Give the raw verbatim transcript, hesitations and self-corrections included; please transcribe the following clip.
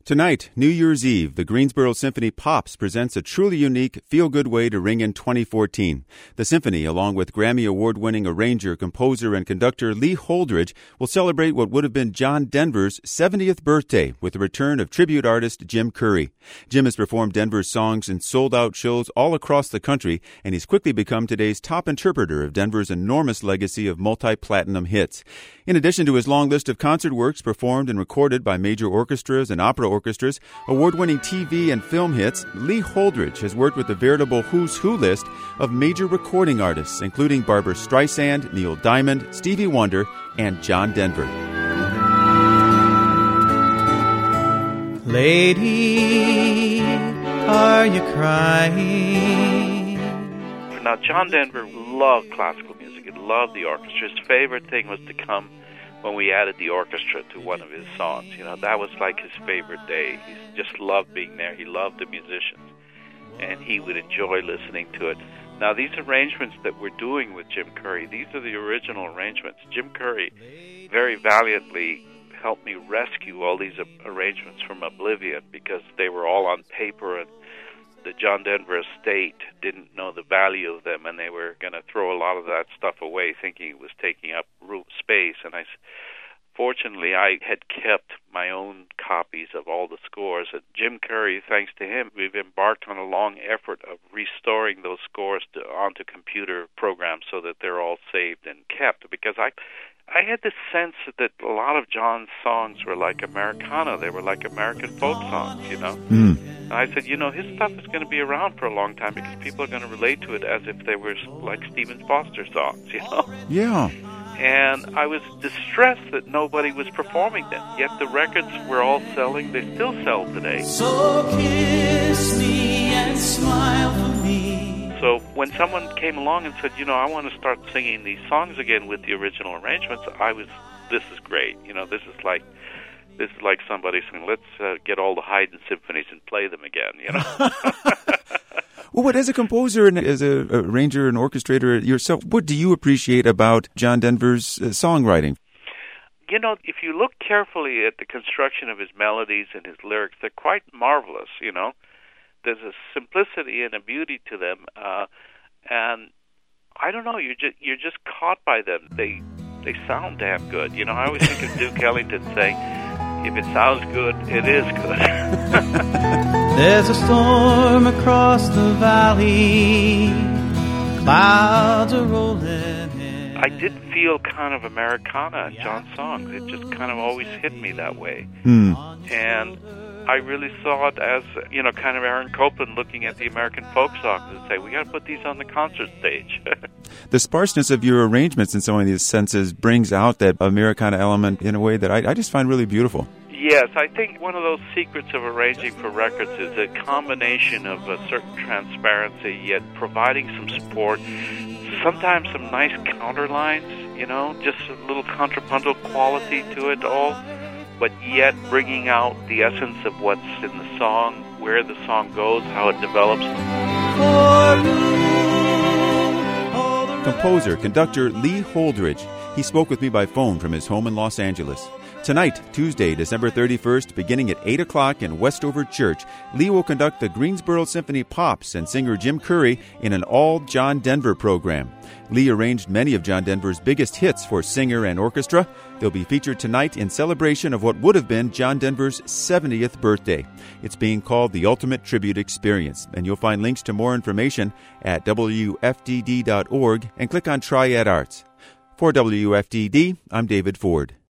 Tonight, New Year's Eve, the Greensboro Symphony Pops presents a truly unique, feel-good way to ring in twenty fourteen. The symphony, along with Grammy Award-winning arranger, composer, and conductor Lee Holdridge, will celebrate what would have been John Denver's seventieth birthday with the return of tribute artist Jim Curry. Jim has performed Denver's songs in sold-out shows all across the country, and he's quickly become today's top interpreter of Denver's enormous legacy of multi-platinum hits. In addition to his long list of concert works performed and recorded by major orchestras and opera orchestras, award-winning T V and film hits, Lee Holdridge has worked with a veritable who's who list of major recording artists, including Barbra Streisand, Neil Diamond, Stevie Wonder, and John Denver. Lady, are you crying? Now, John Denver loved classical music. He loved the orchestra. His favorite thing was to come when we added the orchestra to one of his songs. You know, that was like his favorite day. He just loved being there. He loved the musicians, and he would enjoy listening to it. Now, these arrangements that we're doing with Jim Curry, these are the original arrangements. Jim Curry very valiantly helped me rescue all these arrangements from oblivion because they were all on paper, and the John Denver estate didn't know the value of them, and they were going to throw a lot of that stuff away, thinking it was taking up room space. And I, fortunately, I had kept my own copies of all the scores. And Jim Curry, thanks to him, we've embarked on a long effort of restoring those scores to, onto computer programs so that they're all saved and kept. Because I, I had this sense that a lot of John's songs were like Americana. They were like American folk songs, you know. Mm. And I said, you know, his stuff is going to be around for a long time because people are going to relate to it as if they were like Stephen Foster songs, you know? Yeah. And I was distressed that nobody was performing them. Yet the records were all selling. They still sell today. So kiss me and smile for me. So when someone came along and said, you know, I want to start singing these songs again with the original arrangements, I was, this is great. You know, this is like, This is like somebody saying, let's uh, get all the Haydn symphonies and play them again, you know. Well, what, as a composer and as a arranger and orchestrator yourself, what do you appreciate about John Denver's uh, songwriting? You know, if you look carefully at the construction of his melodies and his lyrics, they're quite marvelous, you know. There's a simplicity and a beauty to them, uh, and I don't know, you're just, you're just caught by them. They, they sound damn good. You know, I always think of Duke Ellington saying, if it sounds good, it is good. There's a storm across the valley. Clouds are rolling in. I did feel kind of Americana in John's songs. It just kind of always hit me that way. Hmm. And I really saw it as, you know, kind of Aaron Copland looking at the American folk songs and say, we got to put these on the concert stage. The sparseness of your arrangements in some of these senses brings out that Americana element in a way that I, I just find really beautiful. Yes, I think one of those secrets of arranging for records is a combination of a certain transparency, yet providing some support, sometimes some nice counterlines, you know, just a little contrapuntal quality to it all, but yet bringing out the essence of what's in the song, where the song goes, how it develops. Composer, conductor Lee Holdridge. He spoke with me by phone from his home in Los Angeles. Tonight, Tuesday, December thirty-first, beginning at eight o'clock in Westover Church, Lee will conduct the Greensboro Symphony Pops and singer Jim Curry in an all-John Denver program. Lee arranged many of John Denver's biggest hits for singer and orchestra. They'll be featured tonight in celebration of what would have been John Denver's seventieth birthday. It's being called the Ultimate Tribute Experience, and you'll find links to more information at W F D D dot org and click on Triad Arts. For W F D D, I'm David Ford.